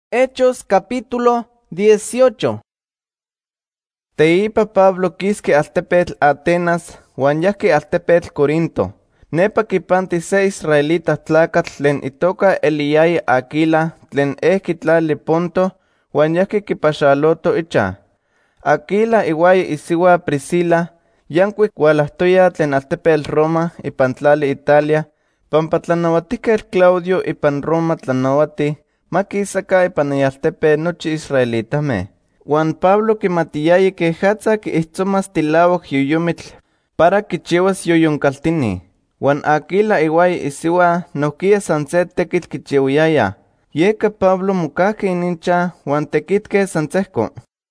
Hechos capítulo 18. Teipa Pablo quisque altepetl Atenas, huan yahque altepetl Corinto. Nepa kipanti se israelita tlacatl tlen itoka eliyaya Aquila, tlen tlali Ponto, huan yahque kipaxaloto icha. Aquila iuaya isiua Priscila, yancuic hualahtoya tlen altepetl Roma ipan tlali Italia, pampa tlanauatiquetl Claudio ipan Roma tlanauati, maquisaka ipan ialtepe nochi israelitame. Juan Pablo kimatiyaya quejatza quihtzomas tilauac yoyomitl para kichiuas yoyoncaltini. Juan Aquila iuaya isiua nohquia san se tequitl kichiuayaya. Yeca Pablo mocahque inincha huan tequitque san sehco.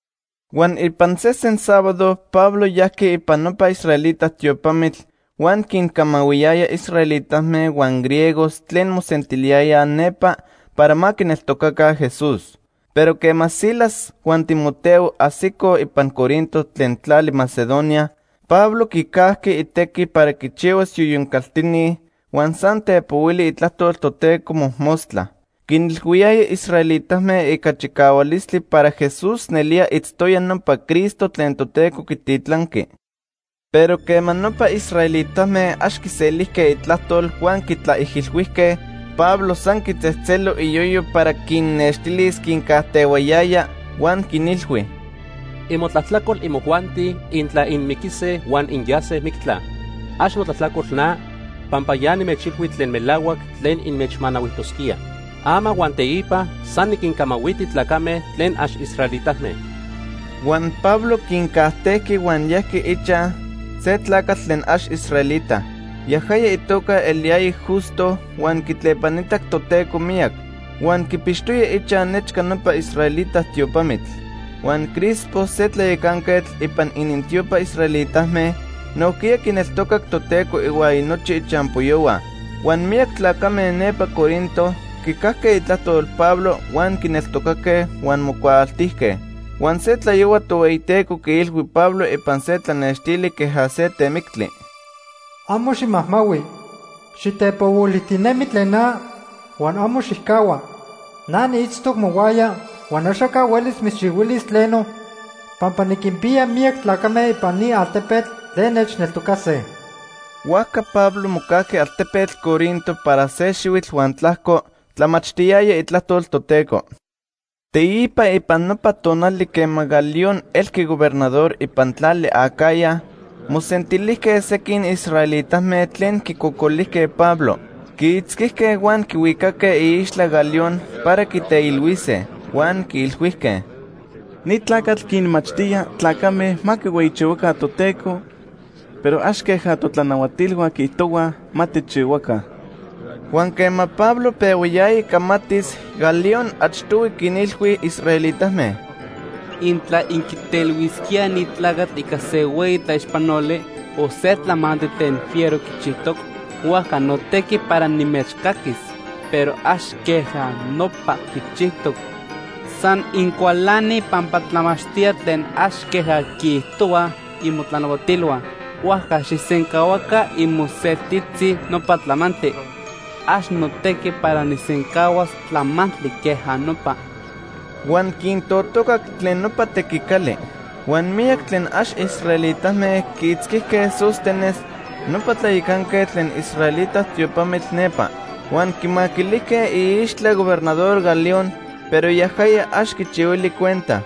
Juan ipan sesen sábado Pablo yahque ipan nopa israelita tiopamitl huan quincamahuiyaya israelitame huan griegos tlen mosentiliaya nepa para ma quineltocaca Jesús. Pero quema Silas huan Timoteo asiko ipan Corinto tlen tlali Macedonia, Pablo quicahque itequi para quichiuas yoyoncaltini huan san tepouili itlahtol Toteco mohmostla. Quinilhuiyaya israelitame ica chicaualistli para Jesús nelia itztoya nopa Cristo tlen Toteco quititlanqui. Pero quema nopa israelitame axquiselihque itlahtol huan quitlaihilhuihque, Pablo san quitzetzelo iyoyo para quinnextilis quincahtiuayaya huan quinilhui: Imotlatlacol imojuanti intla inmiquise huan inyase mictla. Ax motlatlacol na, pampa ya nimechilhui tlen melauac tlen inmechmanauihtosquia. Ama huan teipa san niquincamauiti tlacame tlen ax israelitahme. Huan Pablo quincahtequi huan yahque icha se tlacatl tlen ax israelita. Yahaya itoka eliai justo huan kitlepanitak Toteco miak, huan kipixtoya icha nechka nopa israelita tiopamitl. Huan Crispo se tlayecanketl ipan inintiopa israelitahme, nohquia quineltocak Toteco iua nochi ichampoyoua. Huan miak tlacame nepa Corinto quicahque itlahtol Pablo huan quineltocaque huan mocuaaltihque. Huan se tlayoua toeiteco quiilhui Pablo ipan se tlanextili queja se temictli: Amo ximahmaui, xitepouilitinemi tlen na, huan amo xihcaua. Na niitztoc mowaya, huan axaca uelis mitzchiuilis tleno, pampa niquimpia miak tlacame ipan ni altepetl tlen nechneltocase. Huaca Pablo mocahque altepetl Corinto para se xiuitl huan tlahco tlamachtiaya itlahtol Toteco. Teipa ipan nopa tonali quema Galión elqui gobernador ipan tlali Acaya, mosentilihque sequin israelitame tlen quicocolihque Pablo. Quiitzquihque huan quiuicaque iixtla Galión para quiteilhuise, huan quiilhuihque: Ni tlacatl quinmachtia tlacame ma quiueichiuaca Toteco, pero ax queja totlanauatilhua quihtoua ma tichiuaca. Huan quema Pablo peuiyaya camatis, Galión achtoui quinilhui israelitame: Intla inquitelhuisquia ni tlacatl ica se uei tlaixpanole o se tlamante ten fiero quichihtoc, huaca notequi para nimechcaquis, pero ax queja nopa quichihtoc. San incualani pampa tlamachtia tlen ax queja quihtoua imotlanauatilua, huaca xisencauaca imoseltitzi nopa tlamante. Ax notequi para nisencauas tlamantli queja nopa. Huan quintotocac tlen nopa tequicali. Huan miak tlen ax israelitame quiitzquihque Sóstenes, nopa tlayecanque tlen israelita tiopamitl nepa. Huan quimaquilihque iixtla gobernador Galión, pero yahaya ax quichiuili cuenta.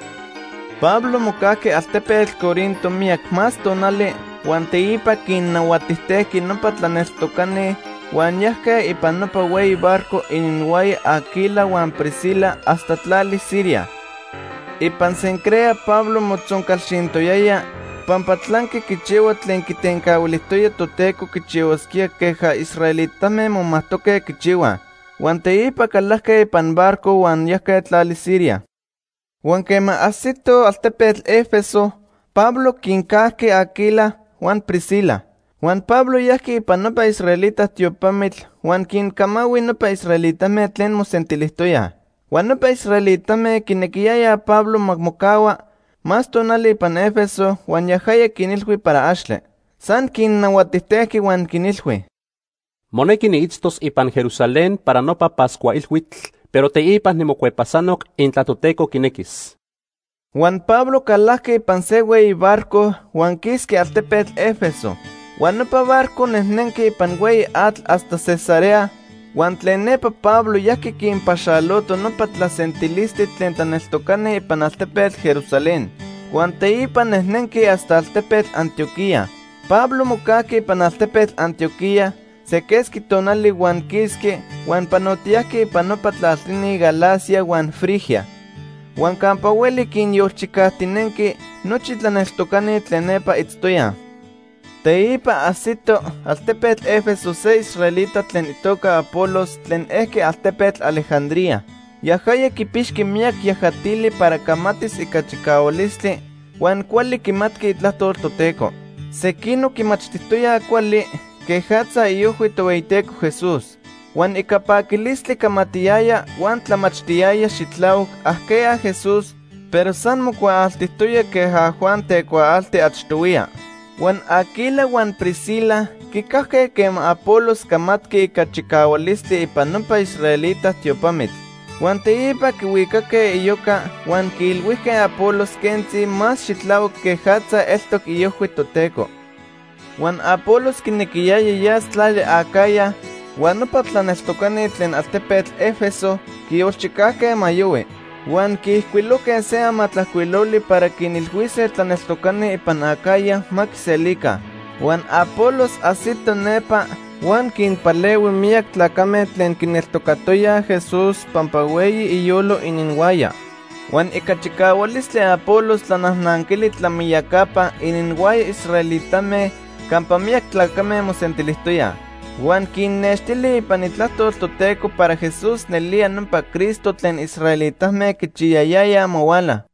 Pablo mocahque altepetl Corinto miak más tonali, huan teipa quinnauatihtekki nopa tlaneltocani, huan yahque ipan nopa ueyi barco ininhuaya Aquila huan Priscila hasta tlali Siria. Ipan Cencrea Pablo motzoncalxintoyaya, pampa tlanqui quichiua tlen quitencauilihtoya Toteco quichiuasquia queja israelitame momahtoque quichiua. Huan teipa calahque ipan barco huan yahque tlali Siria. Huan quema asito altepetl Éfeso, Pablo quincahque Aquila huan Priscila. Juan Pablo yahque ipan nopa israelita tiopamitl huan quincamaui nopa israelitame tlen mosentilihtoya. Huan nopa israelitame quinequiyaya Pablo mocaua más tonali ipan Éfeso huan yahaya quinilhui para axtle. San quinnauatihtekki huan quinilhui: Moneki niitztos ipan Jerusalén para nopa Pascuailhuitl, pero teipan nimocuepasanok intla toteco quinequis. Juan Pablo calahque ipan se ueyi barco, Juan quisque altepetl Éfeso. Juan nopa barco nehnenque ipan ueyi atl hasta Cesarea. Juan tlen nepa Pablo yaqui quinpaxaloto nopa tlasentilistli tlen tlaneltocani ipan altepetl Jerusalén. Juan teipan nehnenque hasta altepetl Antioquía. Pablo mocaqui ipan altepetl Antioquía, sequesqui tonali Juan quisque, Juan panotiaqui ipan nopa tlaltini Galacia Juan Frigia. Juan campa ueli quinyolchicahtinenqui nochi tlaneltocani tlen nepa itztoya. Teipa asito altepetl Éfeso se israelita tlen itoka Apolos tlen ehque altepetl Alejandría. Yahaya quipixqui miak yajatili para camatis ika chikaolistli, Juan kuali quimatqui itlahtol toteco. Sequino quimachtihtoya kuali quejatza iyohui toweiteco Jesús. Juan ika paquilistli camatiyaya Juan tlamachtiaya xitlauc ahquea Jesús, pero san mocuaaltihtoya queja Juan tecuaalti achtoia. Juan Aquila Juan Priscila quicahque quema Apolos camatqui ika chikaualistli ipan nopa israelita tiopamitl. Juan teipa quiuicaque iyoca Juan quilhuihque Apolos quentzi más xitlauc quejatza eltoc iyohui toteco. Juan Apolos quinequiyaya yas tlali Acaya, Juan nopa tlaneltocani tlen altepetl Éfeso quiolchicahque mayoui. Juan quihcuiloque se amatlahcuiloli para quinilhuise tlaneltocani ipan Acaya maquiselica. Juan Apolos asito nepa Juan quinpaleui miak tlacame tlen quineltocatoya Jesús pampa ueyi iyolo ininhuaya. Juan ika chikaualistli Apolos tlanahnankili tlamiyakapa ininhuaya israelitame campa miak tlacame mosentilihtoya. Juan quinnextili ipan itlahtol toteco para Jesús nelia nompa Cristo tlen israelitame quichiyayaya mowala.